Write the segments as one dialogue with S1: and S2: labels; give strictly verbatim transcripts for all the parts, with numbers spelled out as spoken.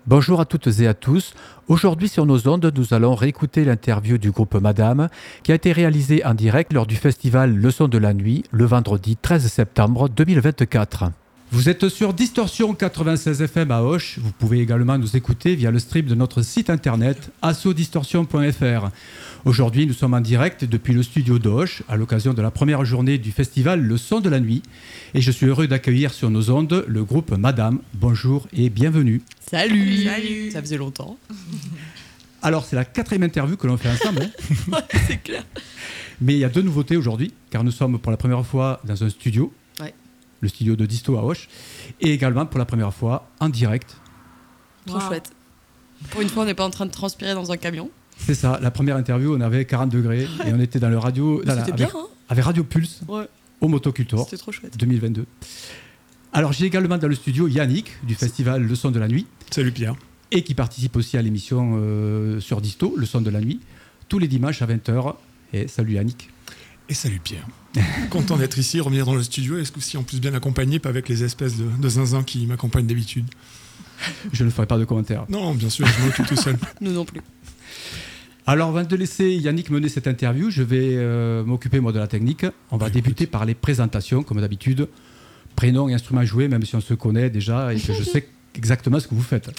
S1: Bonjour à toutes et à tous. Aujourd'hui sur nos ondes, nous allons réécouter l'interview du groupe Madame qui a été réalisée en direct lors du festival Le Son de la Nuit le vendredi treize septembre deux mille vingt-quatre. Vous êtes sur Distorsion quatre-vingt-seize F M à Auch. Vous pouvez également nous écouter via le stream de notre site internet assodistorsion point f r. Aujourd'hui, nous sommes en direct depuis le studio d'Auch à l'occasion de la première journée du festival Le Son de la Nuit. Et je suis heureux d'accueillir sur nos ondes le groupe Madame. Bonjour et bienvenue.
S2: Salut.
S3: Salut.
S2: Ça faisait longtemps.
S1: Alors, c'est la quatrième interview que l'on fait ensemble. Hein.
S2: Ouais, c'est clair.
S1: Mais il y a deux nouveautés aujourd'hui, car nous sommes pour la première fois dans un studio.
S2: Ouais.
S1: Le studio de Disto à Auch, et également pour la première fois en direct.
S2: Trop wow. chouette. Pour une fois, on n'est pas en train de transpirer dans un camion.
S1: C'est ça, la première interview, on avait quarante degrés ouais. et on était dans le radio, dans
S2: C'était
S1: la,
S2: bien,
S1: avec,
S2: hein
S1: avec Radio Pulse
S2: ouais.
S1: au Motocultor.
S2: C'était trop chouette.
S1: deux mille vingt-deux. Alors j'ai également dans le studio Yannick du festival Le Son de la Nuit.
S4: Salut Pierre.
S1: Et qui participe aussi à l'émission euh, sur Disto, Le Son de la Nuit, tous les dimanches à vingt heures. Et salut Yannick.
S4: Et salut Pierre. Content d'être ici, revenir dans le studio, et ce coup-ci en plus bien accompagné, pas avec les espèces de, de zinzins qui m'accompagnent d'habitude.
S1: Je ne ferai pas de commentaires.
S4: Non, bien sûr, je m'occupe tout seul.
S2: Nous non plus.
S1: Alors avant de laisser Yannick mener cette interview, je vais euh, m'occuper moi de la technique. On va bah, débuter écoute. par les présentations, comme d'habitude. Prénom et instrument joué, même si on se connaît déjà et que je sais exactement ce que vous faites.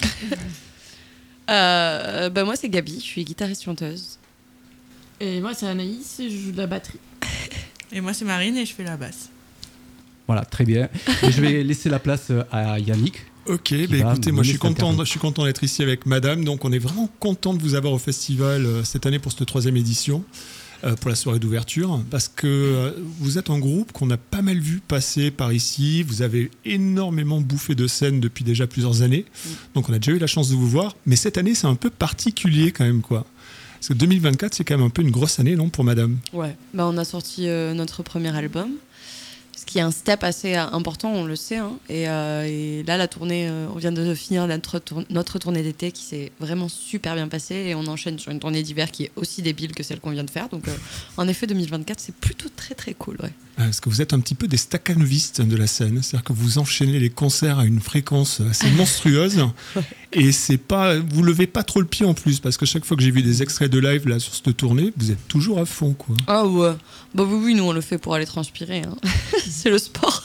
S2: euh, bah moi c'est Gabi, je suis guitariste-chanteuse.
S3: Et moi c'est Anaïs, je joue de la batterie.
S5: Et moi, c'est Marine et je fais la basse.
S1: Voilà, très bien. Et je vais laisser la place à Yannick.
S4: Ok, bah écoutez, moi je suis, content, je suis content d'être ici avec Madame. Donc on est vraiment content de vous avoir au festival euh, cette année pour cette troisième édition, euh, pour la soirée d'ouverture. Parce que euh, vous êtes un groupe qu'on a pas mal vu passer par ici. Vous avez énormément bouffé de scène depuis déjà plusieurs années. Mm. Donc on a déjà eu la chance de vous voir. Mais cette année, c'est un peu particulier quand même, quoi. Parce que deux mille vingt-quatre, c'est quand même un peu une grosse année, non, pour Madame ?
S2: Ouais, bah, on a sorti euh, notre premier album, ce qui est un step assez euh, important, on le sait. Hein. Et, euh, et là, la tournée, euh, on vient de finir notre, tour- notre tournée d'été qui s'est vraiment super bien passée. Et on enchaîne sur une tournée d'hiver qui est aussi débile que celle qu'on vient de faire. Donc, euh, en effet, deux mille vingt-quatre, c'est plutôt très très cool. Ouais.
S4: Parce que vous êtes un petit peu des staccanovistes de la scène. C'est-à-dire que vous enchaînez les concerts à une fréquence assez monstrueuse. Et c'est pas, vous levez pas trop le pied en plus, parce que chaque fois que j'ai vu des extraits de live là sur cette tournée, vous êtes toujours à fond, quoi.
S2: Ah ouais, bah oui, oui, nous on le fait pour aller transpirer, hein. C'est le sport.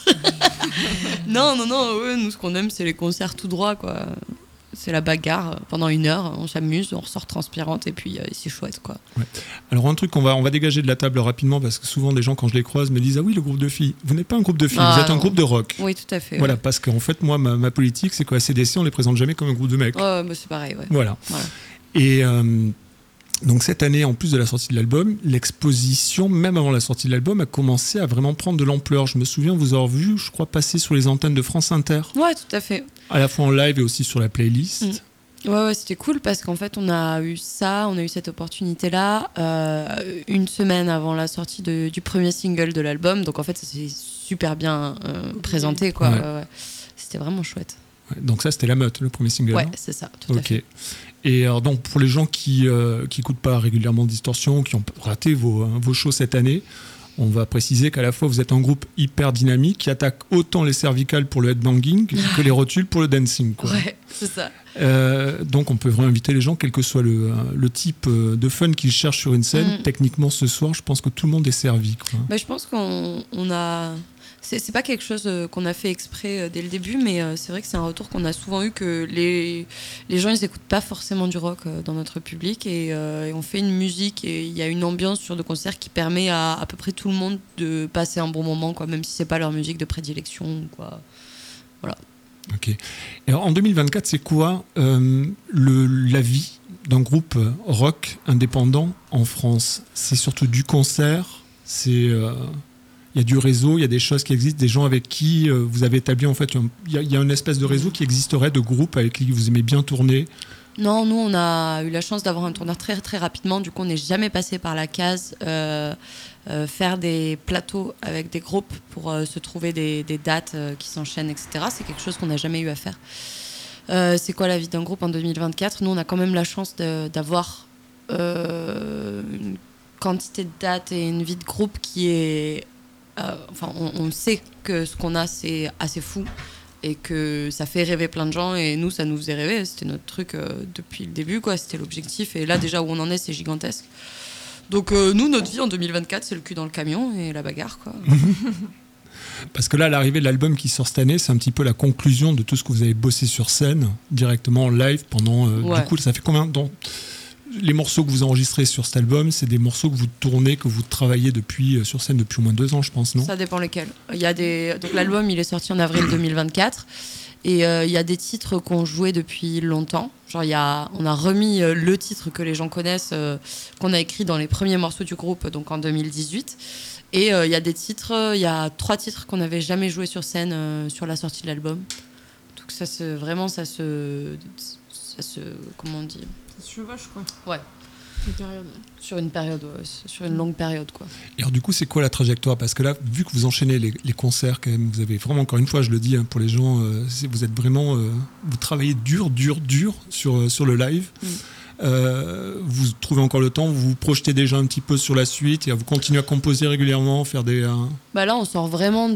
S2: non, non, non, ouais, nous ce qu'on aime c'est les concerts tout droit, quoi. C'est la bagarre pendant une heure, on s'amuse, on ressort transpirante et puis euh, c'est chouette, quoi.
S4: Ouais. Alors un truc qu'on va, on va dégager de la table rapidement, parce que souvent des gens quand je les croise me disent ah oui, le groupe de filles. Vous n'êtes pas un groupe de filles,
S2: ah,
S4: vous êtes
S2: non.
S4: un groupe de rock.
S2: Oui, tout à fait.
S4: Voilà,
S2: ouais.
S4: parce qu'en fait moi ma, ma politique c'est qu'à C D C on les présente jamais comme un groupe de mecs.
S2: Oh, bah, c'est pareil, ouais.
S4: Voilà.
S2: voilà.
S4: Et euh, donc cette année, en plus de la sortie de l'album, l'exposition, même avant la sortie de l'album, a commencé à vraiment prendre de l'ampleur. Je me souviens vous avoir vu, je crois, passer sur les antennes de France Inter.
S2: Ouais, tout à fait.
S4: À la fois en live et aussi sur la playlist.
S2: Mmh. Ouais, ouais, c'était cool parce qu'en fait, on a eu ça, on a eu cette opportunité-là euh, une semaine avant la sortie de, du premier single de l'album. Donc en fait, ça s'est super bien euh, présenté, quoi.
S4: Ouais.
S2: Ouais, ouais. C'était vraiment chouette.
S4: Ouais, donc ça, c'était La Meute, le premier single.
S2: Ouais, c'est ça, tout
S4: okay.
S2: à fait.
S4: Et alors, donc, pour les gens qui euh, qui écoutent pas régulièrement Distorsion, qui ont raté vos, hein, vos shows cette année, on va préciser qu'à la fois, vous êtes un groupe hyper dynamique qui attaque autant les cervicales pour le headbanging que les rotules pour le dancing, quoi.
S2: Ouais, c'est ça.
S4: Euh, donc, on peut vraiment inviter les gens, quel que soit le, le type de fun qu'ils cherchent sur une scène. Mm. Techniquement, ce soir, je pense que tout le monde est servi, quoi.
S2: Bah, je pense qu'on on a... C'est, c'est pas quelque chose qu'on a fait exprès dès le début, mais c'est vrai que c'est un retour qu'on a souvent eu, que les, les gens, ils écoutent pas forcément du rock dans notre public, et, euh, et on fait une musique et il y a une ambiance sur de concert qui permet à à peu près tout le monde de passer un bon moment, quoi, même si c'est pas leur musique de prédilection, quoi. Voilà.
S4: Ok. Et alors, en deux mille vingt-quatre, c'est quoi euh, le, la vie d'un groupe rock indépendant en France ? C'est surtout du concert, c'est... Euh il y a du réseau, il y a des choses qui existent, des gens avec qui euh, vous avez établi, en fait, il y, a, il y a une espèce de réseau qui existerait, de groupe avec qui vous aimez bien tourner.
S2: Non, nous, on a eu la chance d'avoir un tourneur très, très rapidement. Du coup, on n'est jamais passé par la case euh, euh, faire des plateaux avec des groupes pour euh, se trouver des, des dates euh, qui s'enchaînent, et cetera. C'est quelque chose qu'on n'a jamais eu à faire. Euh, c'est quoi la vie d'un groupe en deux mille vingt-quatre ? Nous, on a quand même la chance de, d'avoir euh, une quantité de dates et une vie de groupe qui est... Euh, enfin, on, on sait que ce qu'on a, c'est assez fou. et que ça fait rêver plein de gens, et nous ça nous faisait rêver, c'était notre truc euh, depuis le début quoi, c'était l'objectif, et là déjà où on en est c'est gigantesque. Donc euh, nous notre vie en deux mille vingt-quatre c'est le cul dans le camion et la bagarre quoi.
S4: Parce que là, l'arrivée de l'album qui sort cette année, c'est un petit peu la conclusion de tout ce que vous avez bossé sur scène, directement en live pendant... Euh,
S2: ouais.
S4: Du coup, ça fait combien de temps ? Les morceaux que vous enregistrez sur cet album, c'est des morceaux que vous tournez, que vous travaillez depuis, euh, sur scène depuis au moins deux ans, je pense, non ?
S2: Ça dépend lesquels. Il y a des... Donc l'album, il est sorti en avril deux mille vingt-quatre. Et euh, il y a des titres qu'on jouait depuis longtemps. Genre, il y a... on a remis euh, le titre que les gens connaissent, euh, qu'on a écrit dans les premiers morceaux du groupe, donc en deux mille dix-huit. Et il euh, y a des titres, il y a trois titres qu'on n'avait jamais joués sur scène euh, sur la sortie de l'album. Donc ça se... Vraiment, ça se... Ça se... Comment on dit ?
S3: Ça se chevauche, quoi.
S2: Ouais.
S3: Une période.
S2: Sur une période, ouais, sur une longue période, quoi.
S4: Et alors du coup, c'est quoi la trajectoire ? Parce que là, vu que vous enchaînez les, les concerts, quand même, vous avez vraiment, encore une fois, je le dis hein, pour les gens, euh, c'est, vous êtes vraiment, euh, vous travaillez dur, dur, dur sur euh, sur le live. Mm. Euh, vous trouvez encore le temps, vous vous projetez déjà un petit peu sur la suite et vous continuez à composer régulièrement, faire des. Euh...
S2: Bah là, on sort vraiment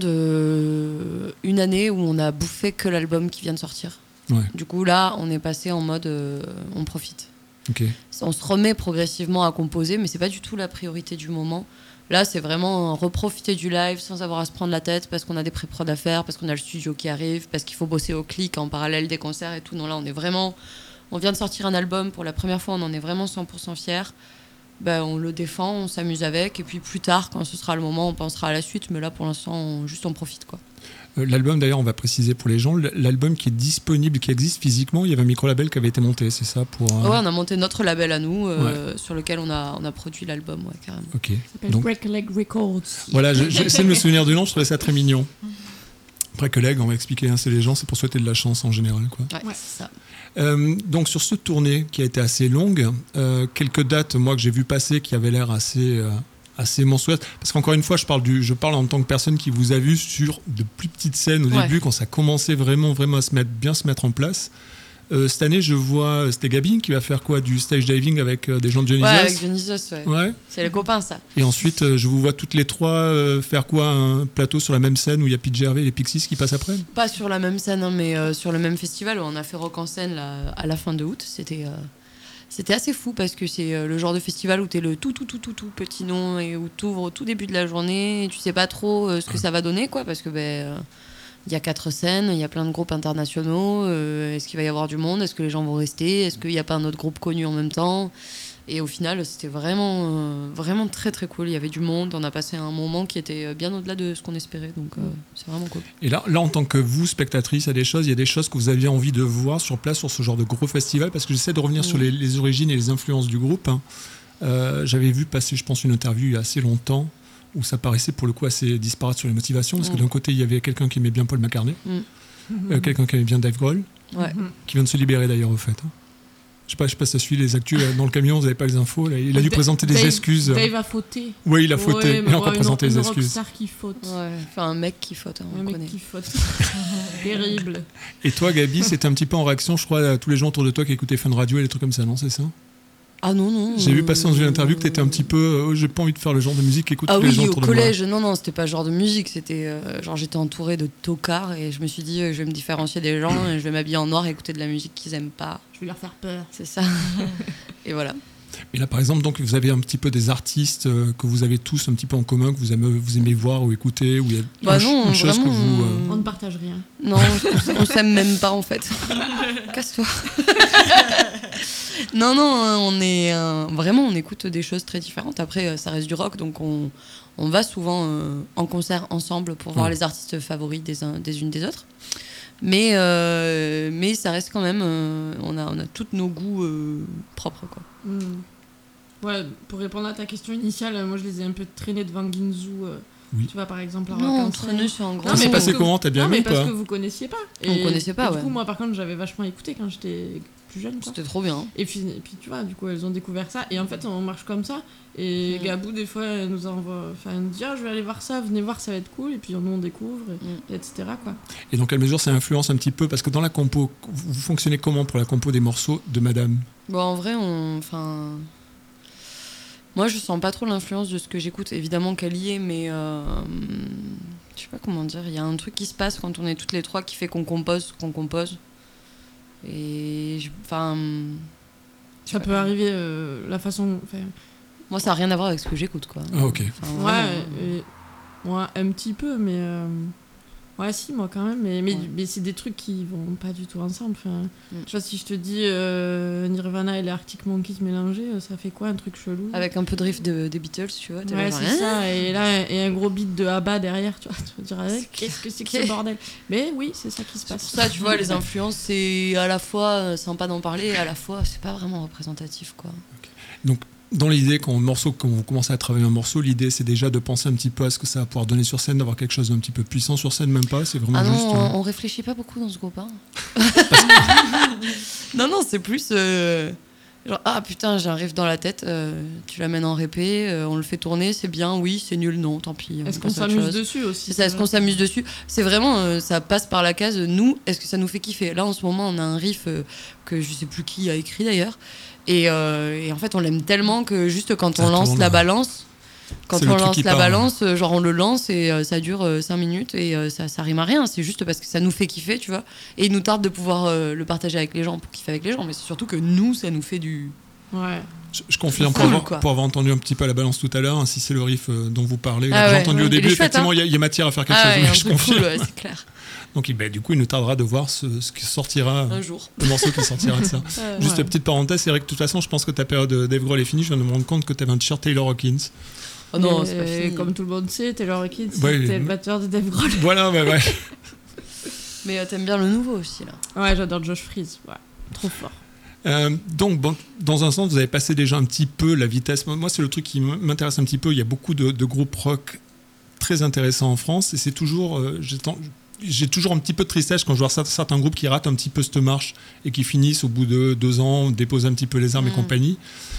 S2: de une année où on a bouffé que l'album qui vient de sortir.
S4: Ouais.
S2: Du coup, là, on est passé en mode, euh, on profite.
S4: Okay.
S2: On se remet progressivement à composer, mais c'est pas du tout la priorité du moment. Là, c'est vraiment reprofiter du live sans avoir à se prendre la tête parce qu'on a des pré-prod à faire, parce qu'on a le studio qui arrive, parce qu'il faut bosser au clic en parallèle des concerts et tout. Non, là, on est vraiment... On vient de sortir un album pour la première fois, on en est vraiment cent pour cent fiers. Ben, on le défend, on s'amuse avec, et puis plus tard, quand ce sera le moment, on pensera à la suite, mais là, pour l'instant, on, juste on profite, quoi.
S4: L'album, d'ailleurs, on va préciser pour les gens, l'album qui est disponible, qui existe physiquement, il y avait un micro-label qui avait été monté, c'est ça pour, euh...
S2: Ouais, on a monté notre label à nous, euh, ouais. sur lequel on a, on a produit l'album, ouais, carrément.
S4: Ok.
S3: Ça s'appelle Donc... Break a Leg Records.
S4: Voilà, j'essaie de me souvenir du nom, je trouvais ça très mignon. Break a Leg, on va expliquer, hein, c'est les gens, c'est pour souhaiter de la chance en général, quoi.
S2: Ouais, ouais. c'est ça.
S4: Euh, donc sur cette tournée qui a été assez longue, euh, quelques dates, moi, que j'ai vu passer, qui avaient l'air assez... Euh, assez monstrueuse, parce qu'encore une fois je parle, du, je parle en tant que personne qui vous a vu sur de plus petites scènes au ouais. début, quand ça commençait vraiment, vraiment à se mettre, bien se mettre en place. Euh, cette année je vois, c'était Gabi qui va faire quoi, du stage diving avec euh, des gens de Dionysos.
S2: Ouais, avec Dionysos, ouais.
S4: ouais.
S2: C'est les copains ça.
S4: Et ensuite euh, je vous vois toutes les trois euh, faire quoi, un plateau sur la même scène où il y a P J Harvey et les Pixies qui passent après.
S2: Pas sur la même scène, hein, mais euh, sur le même festival où on a fait Rock en scène là, à la fin de août. C'était... Euh... C'était assez fou parce que c'est le genre de festival où t'es le tout tout tout tout tout petit nom et où t'ouvres au tout début de la journée et tu sais pas trop euh, ce que ça va donner quoi, parce que ben euh, y a quatre scènes, il y a plein de groupes internationaux, euh, est-ce qu'il va y avoir du monde, est-ce que les gens vont rester, est-ce qu'il y a pas un autre groupe connu en même temps. Et au final, c'était vraiment, euh, vraiment très très cool. Il y avait du monde, on a passé un moment qui était bien au-delà de ce qu'on espérait, donc euh, c'est vraiment cool.
S4: Et là, là, en tant que vous, spectatrice, il y a des choses, il y a des choses que vous aviez envie de voir sur place sur ce genre de gros festival, parce que j'essaie de revenir mmh. sur les, les origines et les influences du groupe. Hein. Euh, j'avais vu passer, je pense, une interview il y a assez longtemps où ça paraissait pour le coup assez disparate sur les motivations, parce mmh. que d'un côté, il y avait quelqu'un qui aimait bien Paul McCartney, mmh. euh, quelqu'un qui aimait bien Dave Grohl,
S2: ouais.
S4: qui vient de se libérer d'ailleurs au fait. Hein. Je sais pas, je sais pas si ça suit les actus dans le camion, vous n'avez pas les infos. Là. Il a dû
S3: Dave,
S4: présenter des
S3: Dave,
S4: excuses.
S3: Dave a fauté.
S4: Oui, il a fauté.
S3: Ouais,
S4: il a encore
S3: ouais,
S4: présenté
S3: une,
S4: des
S3: une
S4: excuses.
S3: rockstar qui faute.
S2: Ouais, enfin un mec qui faute, hein, on
S3: un mec
S2: connaît.
S3: qui faute. Terrible.
S4: Et toi, Gabi, c'était un petit peu en réaction, je crois, à tous les gens autour de toi qui écoutaient Fun Radio et des trucs comme ça, non, c'est ça ?
S2: Ah non, non.
S4: J'ai
S2: euh...
S4: vu passer dans une interview que t'étais un petit peu. Euh, j'ai pas envie de faire le genre de musique qu'écoutent
S2: ah
S4: tous
S2: oui,
S4: les gens autour de moi.
S2: Ah oui, au collège, non, non, c'était pas le genre de musique. C'était euh, genre j'étais entourée de tocards et je me suis dit, euh, je vais me différencier des gens et je vais m'habiller en noir et écouter de la musique qu'ils aiment pas.
S3: Je vais leur faire peur.
S2: C'est ça. Et voilà.
S4: Et là, par exemple, donc, vous avez un petit peu des artistes euh, que vous avez tous un petit peu en commun, que vous aimez, vous aimez voir ou écouter, ou il y a
S2: bah
S4: une,
S2: non,
S4: une chose que vous. Euh...
S3: On ne partage rien.
S2: Non, on, on s'aime même pas en fait. Casse-toi. Non, non, on est euh, vraiment, on écoute des choses très différentes. Après, ça reste du rock, donc on, on va souvent euh, en concert ensemble pour voir ouais. les artistes favoris des, un, des unes des autres. Mais, euh, mais ça reste quand même, euh, on a, on a tous nos goûts euh, propres, quoi.
S3: Mm. Ouais, pour répondre à ta question initiale, moi je les ai un peu traînés devant Ginzu. Euh,
S4: oui.
S3: Tu vois, par exemple,
S2: non, traînés sur un gros.
S4: Ça s'est passé comment ? T'as bien
S3: non,
S4: aimé
S3: mais parce
S4: quoi
S3: que vous connaissiez pas.
S2: Et, on connaissait pas,
S3: et
S2: ouais.
S3: Du coup, moi par contre, j'avais vachement écouté quand j'étais plus jeune. Quoi.
S2: C'était trop bien.
S3: Et puis, et puis, tu vois, du coup, elles ont découvert ça. Et en fait, on marche comme ça. Et mm. Gabou, des fois, elle nous envoie. Enfin, elle nous dit, ah, je vais aller voir ça, venez voir, ça va être cool. Et puis, nous, on découvre, et, mm. et etc. Quoi.
S4: Et dans quelle mesure ça influence un petit peu ? Parce que dans la compo, vous fonctionnez comment pour la compo des morceaux de Madame ?
S2: Bon, en vrai, on. Enfin. Moi, je sens pas trop l'influence de ce que j'écoute. Évidemment qu'elle y est, mais euh, je je sais pas comment dire, il y a un truc qui se passe quand on est toutes les trois qui fait qu'on compose, qu'on compose. Et enfin.
S3: Ça peut
S2: pas.
S3: arriver euh, la façon.
S2: Moi, ça n'a rien à voir avec ce que j'écoute, quoi.
S4: Ah, ok.
S3: Enfin, ouais, et, ouais, un petit peu, mais. Euh, ouais, si, moi quand même. Mais, mais,
S2: ouais.
S3: mais c'est des trucs qui vont pas du tout ensemble. Enfin,
S2: mm.
S3: Tu vois, si je te dis euh, Nirvana et les Arctic Monkeys mélangés, ça fait quoi un truc chelou?
S2: Avec un peu de riff de, des Beatles, tu vois.
S3: Ouais, c'est ça. Et là, et un gros beat de ABBA derrière, tu vois. Tu vas dire, qu'est-ce que c'est que ce bordel? Mais oui, c'est ça qui se passe.
S2: C'est pour ça, tu vois, les influences, c'est à la fois sympa d'en parler, et à la fois, c'est pas vraiment représentatif, quoi.
S4: Okay. Donc, dans l'idée, quand, morceau, quand vous commencez à travailler un morceau, l'idée c'est déjà de penser un petit peu à ce que ça va pouvoir donner sur scène, d'avoir quelque chose d'un petit peu puissant sur scène, même pas, c'est vraiment
S2: ah non,
S4: juste...
S2: on,
S4: euh...
S2: on réfléchit pas beaucoup dans ce groupe. Hein. non, non, c'est plus... Euh, genre, ah putain, j'ai un riff dans la tête, euh, tu l'amènes en répé, euh, on le fait tourner, c'est bien, oui, c'est nul, non, tant pis.
S3: Est-ce qu'on s'amuse dessus aussi?
S2: C'est ça, est-ce qu'on s'amuse dessus? C'est vraiment, euh, ça passe par la case, nous, est-ce que ça nous fait kiffer? Là, en ce moment, on a un riff euh, que je sais plus qui a écrit d'ailleurs, Et, euh, et en fait, on l'aime tellement que juste quand ça on lance la balance, quand on lance la part, balance, ouais. genre on le lance et euh, ça dure euh, cinq minutes et euh, ça, ça rime à rien. C'est juste parce que ça nous fait kiffer, tu vois. Et il nous tarde de pouvoir euh, le partager avec les gens pour kiffer avec les gens. Mais c'est surtout que nous, ça nous fait du...
S3: Ouais.
S4: Je, je confirme, pour, avoir, pour avoir entendu un petit peu à la balance tout à l'heure, hein, si c'est le riff euh, dont vous parlez,
S2: ah
S4: que
S2: ouais,
S4: j'ai entendu
S2: ouais,
S4: au début, effectivement, il
S2: hein.
S4: y, y a matière à faire quelque
S2: ah
S4: chose.
S2: Ouais,
S4: je confirme.
S2: Cool, ouais, c'est clair.
S4: Donc bah, du coup, il nous tardera de voir ce, ce qui sortira
S2: un jour.
S4: Le morceau qui sortira de ça. euh, Juste ouais. Petite parenthèse, c'est vrai que de toute façon, je pense que ta période Dave Grohl est finie. Je viens de me rendre compte que tu avais un t-shirt Taylor Hawkins.
S2: Oh non,
S3: et,
S2: c'est pas fini.
S3: Comme tout le monde sait, Taylor Hawkins,
S4: ouais,
S3: c'était le batteur de Dave Grohl.
S4: Voilà, ouais, ouais.
S2: Mais euh, t'aimes bien le nouveau aussi, là.
S3: Ouais, j'adore Josh Freese. Ouais, trop fort.
S4: Euh, donc, bon, dans un sens, vous avez passé déjà un petit peu la vitesse. Moi, c'est le truc qui m'intéresse un petit peu. Il y a beaucoup de, de groupes rock très intéressants en France, et c'est toujours, euh, j'ai, j'ai toujours un petit peu de tristesse quand je vois certains groupes qui ratent un petit peu cette marche et qui finissent au bout de deux ans, déposent un petit peu les armes mmh. et compagnie.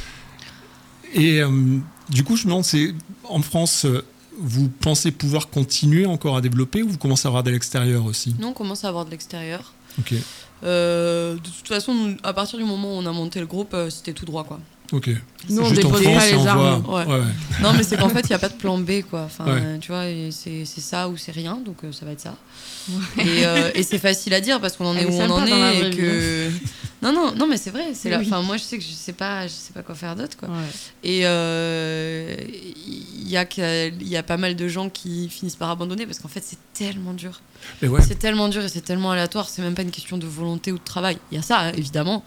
S4: Et euh, du coup, je me demande, c'est en France, vous pensez pouvoir continuer encore à développer ou vous commencez à avoir de l'extérieur aussi?
S2: Non, on commence à avoir de l'extérieur.
S4: Ok.
S2: Euh, de toute façon, nous, à partir du moment où on a monté le groupe, euh, c'était tout droit, quoi.
S4: Ok.
S3: Nous, on dépose pas les armes.
S2: Ouais.
S4: Ouais, ouais.
S2: Non, mais c'est qu'en fait, il n'y a pas de plan B, quoi. Enfin,
S4: ouais.
S2: euh, tu vois, c'est, c'est ça ou c'est rien, donc euh, ça va être ça. Ouais. Et, euh, et c'est facile à dire parce qu'on en est où on en est et que. Non, non, non, mais c'est vrai. C'est oui. la... Enfin, moi, je sais que je sais pas, je sais pas quoi faire d'autre, quoi. Ouais. Et il euh, y a il y a pas mal de gens qui finissent par abandonner parce qu'en fait, c'est tellement dur.
S4: Ouais.
S2: C'est tellement dur et c'est tellement aléatoire. C'est même pas une question de volonté ou de travail. Il y a ça, hein, évidemment.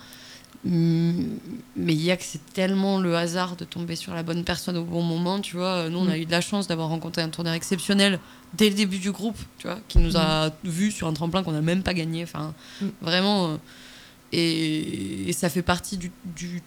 S2: Mais il y a que c'est tellement le hasard de tomber sur la bonne personne au bon moment, tu vois. Nous, on a eu de la chance d'avoir rencontré un tourneur exceptionnel dès le début du groupe, tu vois, qui nous a vus sur un tremplin qu'on n'a même pas gagné. Enfin, mm. vraiment. Euh, et, et ça fait partie du, du,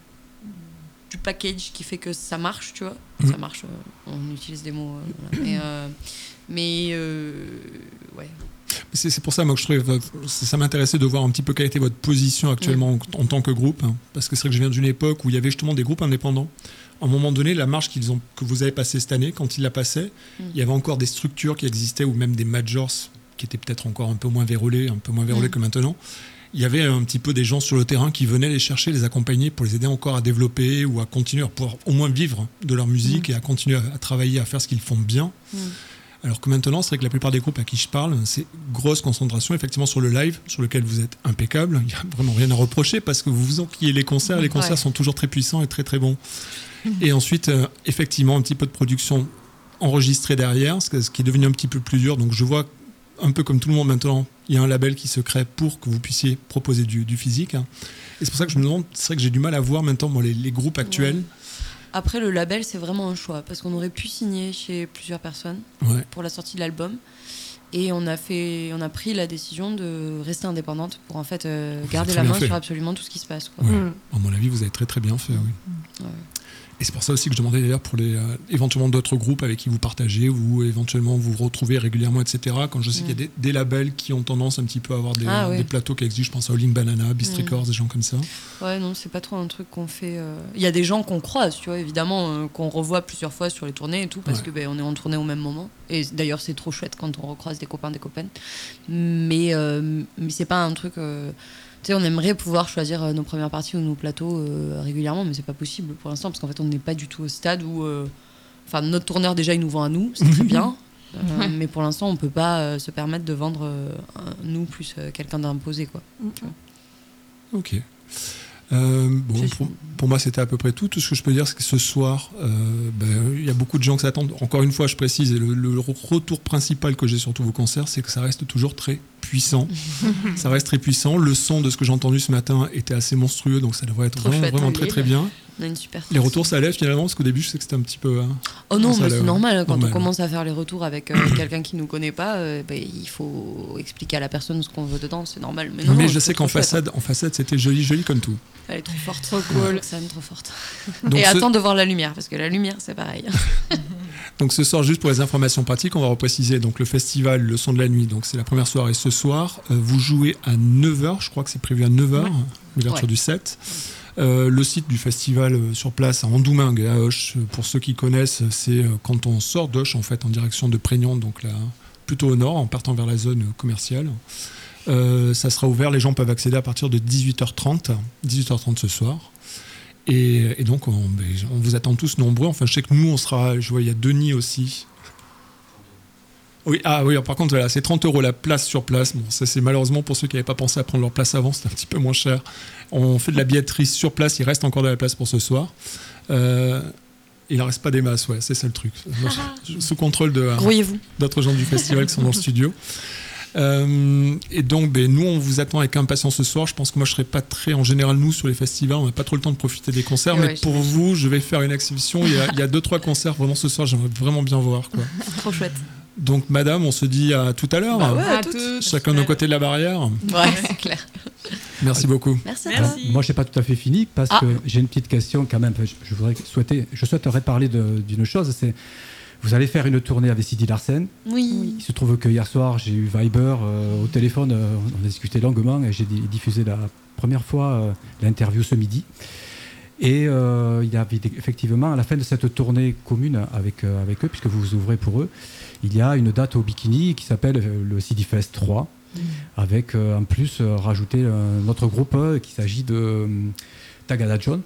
S2: du package qui fait que ça marche, tu vois. Mm. Ça marche, euh, on utilise des mots. Euh, voilà. Mais, euh, mais euh, ouais.
S4: C'est, c'est pour ça moi, que je trouvais ça m'intéressait de voir un petit peu quelle était votre position actuellement mmh. en, en tant que groupe, hein, parce que c'est vrai que je viens d'une époque où il y avait justement des groupes indépendants. À un moment donné, la marche qu'ils ont, que vous avez passée cette année, quand ils la passaient, mmh. il y avait encore des structures qui existaient, ou même des majors qui étaient peut-être encore un peu moins vérolés, un peu moins vérolés mmh. que maintenant. Il y avait un petit peu des gens sur le terrain qui venaient les chercher, les accompagner pour les aider encore à développer ou à continuer, à pouvoir au moins vivre de leur musique mmh. et à continuer à, à travailler, à faire ce qu'ils font bien. Mmh. Alors que maintenant, c'est vrai que la plupart des groupes à qui je parle, c'est grosse concentration effectivement sur le live, sur lequel vous êtes impeccable. Il n'y a vraiment rien à reprocher parce que vous vous enquillez les concerts. Les concerts ouais. sont toujours très puissants et très très bons. Et ensuite, euh, effectivement, un petit peu de production enregistrée derrière, ce qui est devenu un petit peu plus dur. Donc je vois un peu comme tout le monde maintenant, il y a un label qui se crée pour que vous puissiez proposer du, du physique. Et c'est pour ça que je me demande, c'est vrai que j'ai du mal à voir maintenant moi, les, les groupes actuels. Ouais.
S2: Après, le label, c'est vraiment un choix parce qu'on aurait pu signer chez plusieurs personnes
S4: ouais.
S2: pour la sortie de l'album. Et on a, fait, on a pris la décision de rester indépendante pour en fait euh, garder la main fait. sur absolument tout ce qui se passe. Quoi.
S4: Ouais.
S2: Mmh.
S4: À mon avis, vous avez très très bien fait. Oui.
S2: Ouais.
S4: Et c'est pour ça aussi que je demandais d'ailleurs pour les, euh, éventuellement d'autres groupes avec qui vous partagez ou éventuellement vous vous retrouvez régulièrement, et cetera. Quand je sais mmh. qu'il y a des, des labels qui ont tendance un petit peu à avoir des,
S2: ah,
S4: euh,
S2: ouais.
S4: des plateaux qui existent, je pense à All In Banana, Beast mmh. Records, des gens comme ça.
S2: Ouais, non, c'est pas trop un truc qu'on fait. Euh... Il y a des gens qu'on croise, tu vois, évidemment, euh, qu'on revoit plusieurs fois sur les tournées et tout, parce ouais. que ben, on est en tournée au même moment. Et d'ailleurs, c'est trop chouette quand on recroise des copains, des copaines. Mais, euh, mais c'est pas un truc. Euh... Tu sais, on aimerait pouvoir choisir euh, nos premières parties ou nos plateaux euh, régulièrement, mais c'est pas possible pour l'instant parce qu'en fait, on n'est pas du tout au stade où, enfin, euh, notre tourneur déjà, il nous vend à nous, c'est très bien. Euh, ouais. Mais pour l'instant, on peut pas euh, se permettre de vendre euh, un, nous plus euh, quelqu'un d'imposé, quoi.
S4: Okay. Ok. Euh, bon, pour, pour moi, c'était à peu près tout. Tout ce que je peux dire, c'est que ce soir, il euh, ben, y a beaucoup de gens qui s'attendent. Encore une fois, je précise, et le, le retour principal que j'ai sur tous vos concerts, c'est que ça reste toujours très puissant. Ça reste très puissant. Le son de ce que j'ai entendu ce matin était assez monstrueux, donc ça devrait être vraiment, vraiment très très bien.
S2: On a une super
S4: les retours, ça lève finalement, parce qu'au début, je sais que c'était un petit peu... Hein,
S2: oh non, mais c'est normal. Quand
S4: normal.
S2: on commence à faire les retours avec euh, quelqu'un qui ne nous connaît pas, euh, bah, il faut expliquer à la personne ce qu'on veut dedans, c'est normal. Mais, non,
S4: mais
S2: non,
S4: je sais qu'en façade, en façade, c'était joli, joli comme tout.
S2: Elle est trop forte.
S3: Trop cool.
S2: Roxane, trop forte.
S4: Donc
S2: Et
S4: ce...
S2: attends de voir la lumière, parce que la lumière, c'est pareil.
S4: Donc ce soir, juste pour les informations pratiques, on va repréciser donc le festival Le Son de la Nuit, donc c'est la première soirée ce soir. Euh, vous jouez à neuf heures, je crois que c'est prévu à neuf heures, ouais. L'ouverture ouais. du sept. Euh, le site du festival euh, sur place à Andoumingue et à Auch, pour ceux qui connaissent, c'est euh, quand on sort d'Auch en fait en direction de Prégnant, donc là plutôt au nord, en partant vers la zone commerciale. Euh, ça sera ouvert, les gens peuvent accéder à partir de dix-huit heures trente, dix-huit heures trente ce soir. Et, et donc on, on vous attend tous nombreux. Enfin, je sais que nous on sera, je vois il y a Denis aussi. Oui, ah oui, par contre, voilà, c'est trente euros la place sur place. Bon, ça, c'est malheureusement pour ceux qui n'avaient pas pensé à prendre leur place avant, c'est un petit peu moins cher. On fait de la billetterie sur place, il reste encore de la place pour ce soir. Euh, il n'en reste pas des masses, ouais, c'est ça le truc. Sous contrôle de, euh, d'autres gens du festival qui sont dans le studio. Euh, et donc, ben, nous, on vous attend avec impatience ce soir. Je pense que moi, je ne serai pas très. En général, nous, sur les festivals, on n'a pas trop le temps de profiter des concerts. Ouais, mais pour vous, je vais faire une exhibition. Il y a, il y a deux, trois concerts vraiment ce soir. J'aimerais vraiment bien voir, quoi.
S2: Trop chouette.
S4: Donc, madame, on se dit à tout à l'heure.
S2: Bah ouais,
S4: à
S2: à toutes.
S4: Chacun de nos côtés de la barrière.
S2: Ouais, c'est clair.
S4: Merci beaucoup.
S2: Merci.
S1: Merci. Alors, moi, je n'ai pas tout à fait fini parce ah. que j'ai une petite question quand même. Je, je, voudrais souhaiter, je souhaiterais parler de, d'une chose. C'est vous allez faire une tournée avec Sidi Larsen.
S2: Oui.
S1: Il se trouve que hier soir, j'ai eu Viber euh, au téléphone. Euh, on a discuté longuement et j'ai diffusé la première fois euh, l'interview ce midi. Et euh, il y avait effectivement, à la fin de cette tournée commune avec, euh, avec eux, puisque vous vous ouvrez pour eux, il y a une date au Bikini qui s'appelle le Sidi Fest trois, mmh. avec euh, en plus euh, rajouté euh, notre groupe euh, qui s'agit de euh, Tagada John.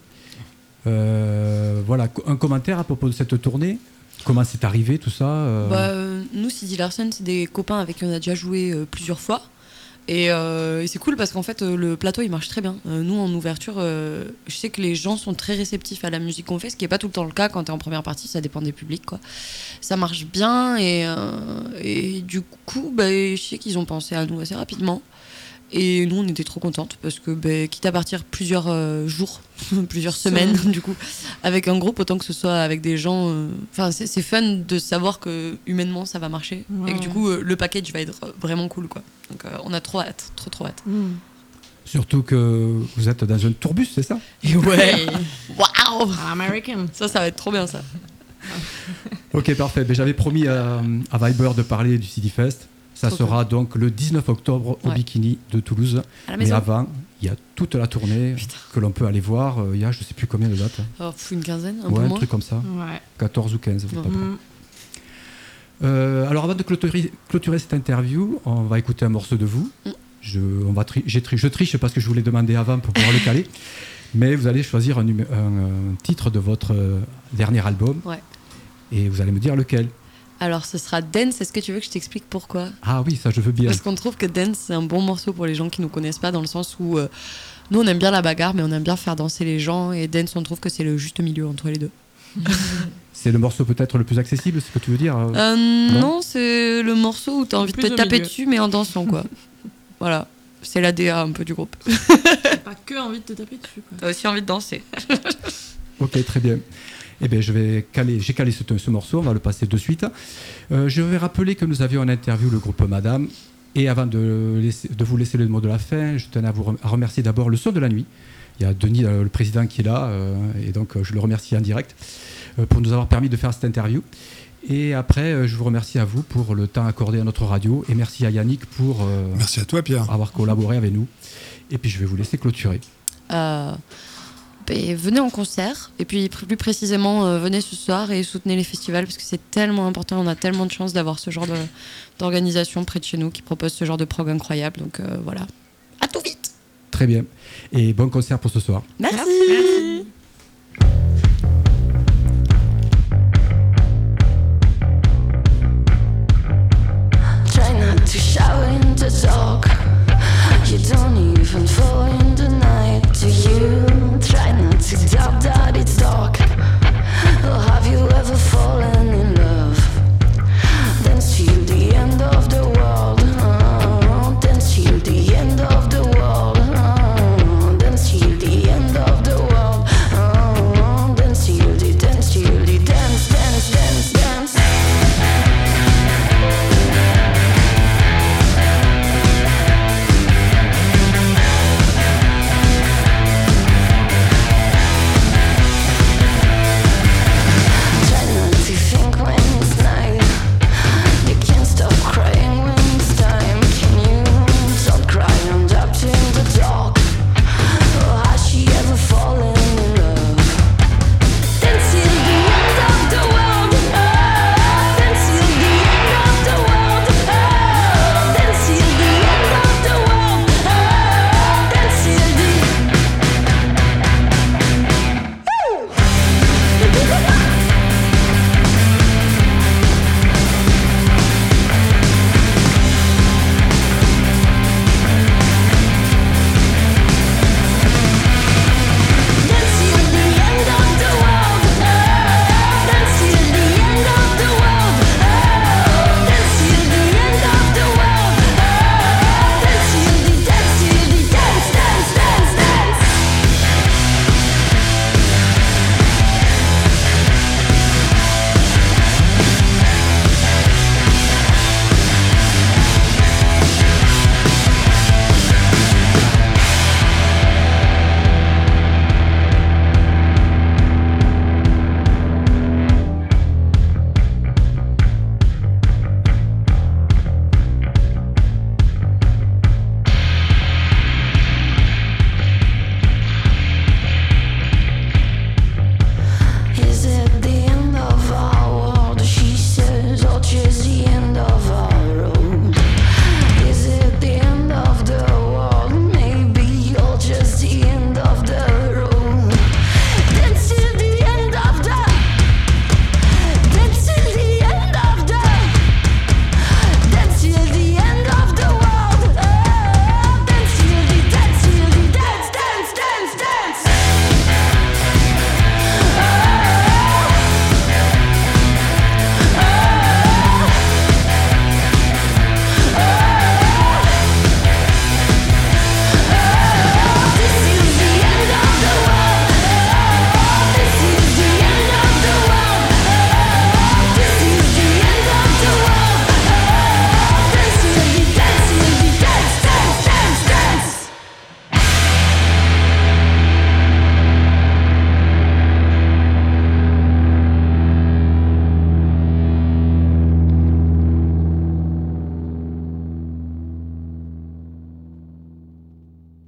S1: Euh, voilà, un commentaire à propos de cette tournée. Comment c'est arrivé tout ça euh...
S2: bah, euh, Nous, Sidi Larsen, c'est des copains avec qui on a déjà joué euh, plusieurs fois. Et, euh, et c'est cool parce qu'en fait, euh, le plateau, il marche très bien. Euh, nous, en ouverture, euh, je sais que les gens sont très réceptifs à la musique qu'on fait, ce qui n'est pas tout le temps le cas quand tu es en première partie, ça dépend des publics, quoi. Ça marche bien et, euh, et du coup, bah, je sais qu'ils ont pensé à nous assez rapidement. Et nous, on était trop contentes parce que, bah, quitte à partir plusieurs euh, jours, plusieurs semaines, du coup, avec un groupe, autant que ce soit avec des gens. Enfin, euh, c'est, c'est fun de savoir que humainement, ça va marcher. Ouais. Et que du coup, euh, le package va être vraiment cool, quoi. Donc, euh, on a trop hâte, trop, trop hâte. Mm.
S1: Surtout que vous êtes dans un tourbus, c'est ça ?
S2: Et ouais. Waouh.
S3: American.
S2: Ça, ça va être trop bien, ça.
S1: Ok, parfait. Mais j'avais promis à, à Viber de parler du Sidi Fest. Ça Trop sera cool. donc le dix-neuf octobre au ouais. Bikini de Toulouse. Mais avant, il y a toute la tournée Putain. que l'on peut aller voir. Il y a je ne sais plus combien de dates.
S2: Oh, une quinzaine, un
S1: ouais,
S2: peu
S1: un
S2: moins.
S1: truc comme ça.
S3: Ouais.
S1: quatorze ou quinze.
S2: Mm-hmm.
S1: Euh, alors avant de clôturer, clôturer cette interview, on va écouter un morceau de vous. Mm. Je, on va tri- j'ai tri- je triche parce que je vous l'ai demandé avant pour pouvoir le caler. Mais vous allez choisir un, numé- un, un titre de votre euh, dernier album.
S2: Ouais.
S1: Et vous allez me dire lequel.
S2: Alors, ce sera Dance. Est-ce que tu veux que je t'explique pourquoi ?
S1: Ah oui, ça, je veux bien.
S2: Parce qu'on trouve que Dance, c'est un bon morceau pour les gens qui ne nous connaissent pas, dans le sens où euh, nous, on aime bien la bagarre, mais on aime bien faire danser les gens. Et Dance, on trouve que c'est le juste milieu entre les deux.
S1: C'est le morceau peut-être le plus accessible, c'est ce que tu veux dire euh,
S2: euh, non, non, c'est le morceau où tu as envie de te taper
S3: milieu.
S2: dessus, mais en dansant, quoi. Voilà. C'est l'A D A un peu du groupe.
S3: T'as pas que envie de te taper dessus, quoi.
S2: T'as aussi envie de danser.
S1: Ok, très bien. Eh bien, je vais caler, j'ai calé ce, ce morceau, on va le passer de suite. Euh, je vais rappeler que nous avions en interview le groupe Madame. Et avant de, laisser, de vous laisser le mot de la fin, je tenais à vous à remercier d'abord le Son de la Nuit. Il y a Denis, le président, qui est là, euh, et donc je le remercie en direct euh, pour nous avoir permis de faire cette interview. Et après, je vous remercie à vous pour le temps accordé à notre radio. Et merci à Yannick pour euh,
S4: merci à toi, Pierre.
S1: avoir collaboré avec nous. Et puis, je vais vous laisser clôturer.
S2: Euh... Ben, venez en concert et puis plus précisément euh, venez ce soir et soutenez les festivals parce que c'est tellement important, on a tellement de chance d'avoir ce genre de, d'organisation près de chez nous qui propose ce genre de prog incroyable, donc euh, voilà, à tout vite.
S1: Très bien, et bon concert pour ce soir.
S2: Merci,
S3: Merci.
S6: to dub dub.